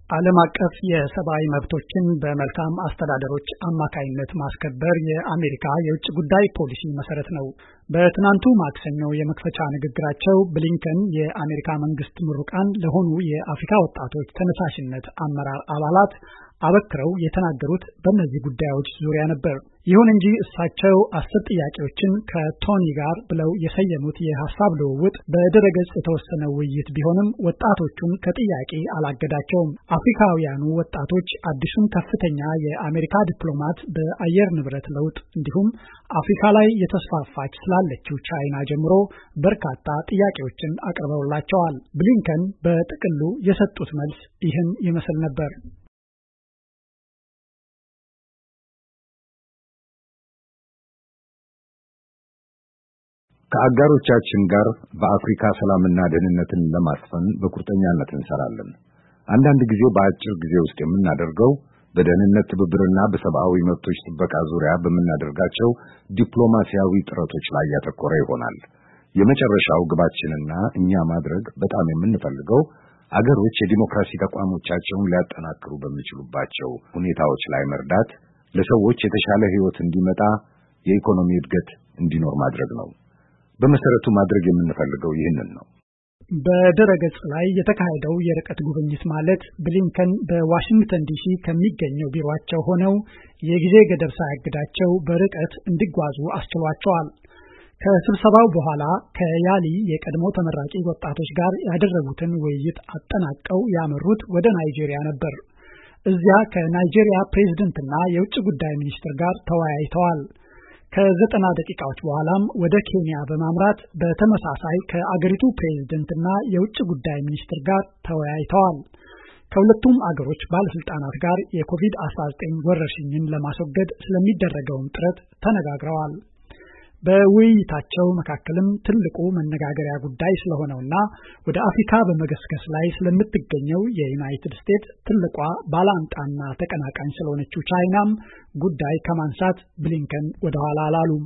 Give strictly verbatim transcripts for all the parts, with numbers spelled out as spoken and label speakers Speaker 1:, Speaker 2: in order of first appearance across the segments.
Speaker 1: ዓለም አቀፍ የሰብአዊ መብቶችን በመልካም አስተዳደሮች አማካይነት ማስከበር የአሜሪካ የውጭ ጉዳይ ፖሊሲ መሰረት ነው። በትናንቱ ማክሰኞ የመክፈቻ ንግግራቸው ብሊንከን የአሜሪካ መንግስት ምሩቃን ለሆኑ የአፍሪካ ወጣቶች ተነሳሽነት አመራር አባላት አበክረው የተናገሩት በእነዚህ ጉዳዮች ዙሪያ ነበር። ይሁን እንጂ እሳቸው አስር ጥያቄዎችን ከቶኒ ጋር ብለው የሰየሙት የሐሳብ ልውውጥ በድረገጽ የተወሰነ ውይይት ቢሆንም ወጣቶቹን ከጥያቄ አላገዳቸውም። አፍሪካውያኑ ወጣቶች አዲሱን ከፍተኛ የአሜሪካ ዲፕሎማት በአየር ንብረት ለውጥ እንዲሁም አፍሪካ ላይ የተስፋፋች ስላለችው ቻይና ጀምሮ በርካታ ጥያቄዎችን አቅርበውላቸዋል። ብሊንከን በጥቅሉ የሰጡት መልስ ይህን ይመስል ነበር።
Speaker 2: ከአጋሮቻችን ጋር በአፍሪካ ሰላምና ደህንነትን ለማስፈን በቁርጠኛነት እንሰራለን። አንዳንድ ጊዜ በአጭር ጊዜ ውስጥ የምናደርገው በደህንነት ትብብርና በሰብአዊ መብቶች ጥበቃ ዙሪያ በመናደርጋቸው ዲፕሎማሲያዊ ጥረቶች ላይ ያተኮረ ይሆናል። የመጨረሻው ግባችንና እኛ ማድረግ በጣም የምንፈልገው አገሮች የዲሞክራሲ ተቋሞቻቸውን ሊያጠናክሩ በሚችሉባቸው ሁኔታዎች ላይ መርዳት፣ ለሰዎች የተሻለ ህይወት እንዲመጣ፣ የኢኮኖሚ እድገት እንዲኖር ማድረግ ነው። በመሰረቱ ማድረግ የምንፈልገው ይህንን ነው።
Speaker 1: በድረገጽ ላይ የተካሄደው የርቀት ጉብኝት ማለት ብሊንከን በዋሽንግተን ዲሲ ከሚገኘው ቢሮአቸው ሆነው የጊዜ ገደብ ሳያግዳቸው በርቀት እንዲጓዙ አስችሏቸዋል። ከስብሰባው በኋላ ከያሊ የቀድሞ ተመራቂ ወጣቶች ጋር ያደረጉትን ውይይት አጠናቀው ያመሩት ወደ ናይጄሪያ ነበር። እዚያ ከናይጄሪያ ፕሬዝዳንትና የውጭ ጉዳይ ሚኒስትር ጋር ተወያይተዋል። ከዘጠና ደቂቃዎች በኋላም ወደ ኬንያ በማምራት በተመሳሳይ ከአገሪቱ ፕሬዝዳንትና የውጭ ጉዳይ ሚኒስትር ጋር ተወያይተዋል። ከሁለቱም አገሮች ባለስልጣናት ጋር የኮቪድ አስራ ዘጠኝ ወረርሽኝን ለማስወገድ ስለሚደረገው ጥረት ተነጋግረዋል። በውይይታቸው መካከልም ትልቁ መነጋገሪያ ጉዳይ ስለሆነውና ወደ አፍሪካ በመገስገስ ላይ ስለምትገኘው የዩናይትድ ስቴትስ ትልቋ ባላንጣና ተቀናቃኝ ስለሆነችው ቻይናም ጉዳይ ከማንሳት ብሊንከን ወደ ኋላ አላሉም።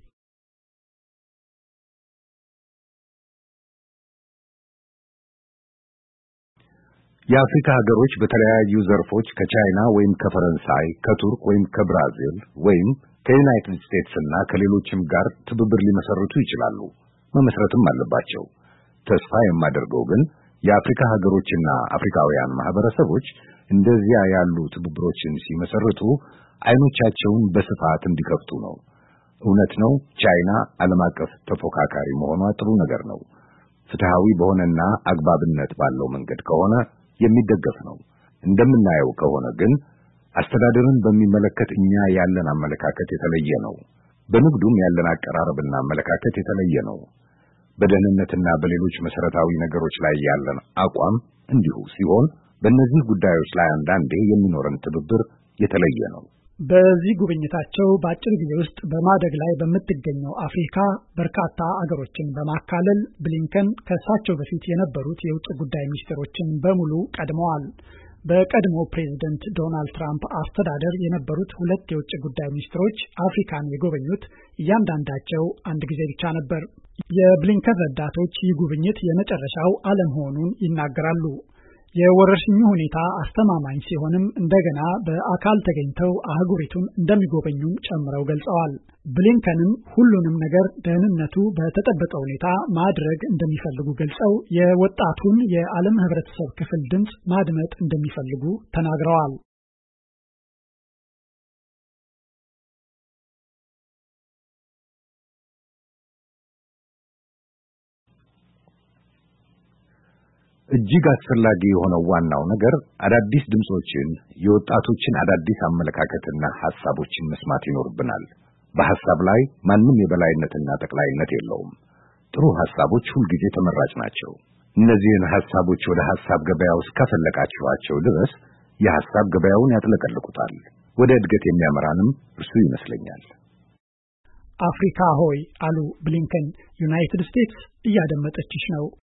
Speaker 2: የአፍሪካ ሀገሮች በተለያዩ ዘርፎች ከቻይና ወይም ከፈረንሳይ፣ ከቱርክ ወይም ከብራዚል ወይም ከዩናይትድ ስቴትስ እና ከሌሎችም ጋር ትብብር ሊመሰርቱ ይችላሉ፣ መመስረትም አለባቸው። ተስፋ የማደርገው ግን የአፍሪካ ሀገሮችና አፍሪካውያን ማህበረሰቦች እንደዚያ ያሉ ትብብሮችን ሲመሰርቱ አይኖቻቸውን በስፋት እንዲከፍቱ ነው። እውነት ነው፣ ቻይና ዓለም አቀፍ ተፎካካሪ መሆኗ ጥሩ ነገር ነው። ፍትሃዊ በሆነና አግባብነት ባለው መንገድ ከሆነ የሚደገፍ ነው። እንደምናየው ከሆነ ግን አስተዳደርን በሚመለከት እኛ ያለን አመለካከት የተለየ ነው። በንግዱም ያለን አቀራረብና አመለካከት የተለየ ነው። በደህንነትና በሌሎች መሰረታዊ ነገሮች ላይ ያለን አቋም እንዲሁ ሲሆን በእነዚህ ጉዳዮች ላይ አንዳንዴ የሚኖረን ትብብር የተለየ ነው።
Speaker 1: በዚህ ጉብኝታቸው በአጭር ጊዜ ውስጥ በማደግ ላይ በምትገኘው አፍሪካ በርካታ አገሮችን በማካለል ብሊንከን ከእሳቸው በፊት የነበሩት የውጭ ጉዳይ ሚኒስትሮችን በሙሉ ቀድመዋል። በቀድሞ ፕሬዝዳንት ዶናልድ ትራምፕ አስተዳደር የነበሩት ሁለት የውጭ ጉዳይ ሚኒስትሮች አፍሪካን የጎበኙት እያንዳንዳቸው አንድ ጊዜ ብቻ ነበር። የብሊንከን ረዳቶች ይህ ጉብኝት የመጨረሻው አለመሆኑን ይናገራሉ። የወረርሽኙ ሁኔታ አስተማማኝ ሲሆንም እንደገና በአካል ተገኝተው አህጉሪቱን እንደሚጎበኙም ጨምረው ገልጸዋል። ብሊንከንም ሁሉንም ነገር ደህንነቱ በተጠበቀ ሁኔታ ማድረግ እንደሚፈልጉ ገልጸው የወጣቱን የዓለም ህብረተሰብ ክፍል ድምጽ ማድመጥ እንደሚፈልጉ ተናግረዋል።
Speaker 2: እጅግ አስፈላጊ የሆነው ዋናው ነገር አዳዲስ ድምጾችን፣ የወጣቶችን አዳዲስ አመለካከትና ሐሳቦችን መስማት ይኖርብናል። በሐሳብ ላይ ማንም የበላይነትና ጠቅላይነት የለውም። ጥሩ ሐሳቦች ሁልጊዜ ተመራጭ ናቸው። እነዚህን ሐሳቦች ወደ ሐሳብ ገበያው እስከፈለቃችኋቸው ድረስ የሐሳብ ገበያውን ያጥለቀልቁታል። ወደ እድገት የሚያመራንም እርሱ ይመስለኛል።
Speaker 1: አፍሪካ ሆይ አሉ ብሊንከን፣ ዩናይትድ ስቴትስ እያደመጠችሽ ነው።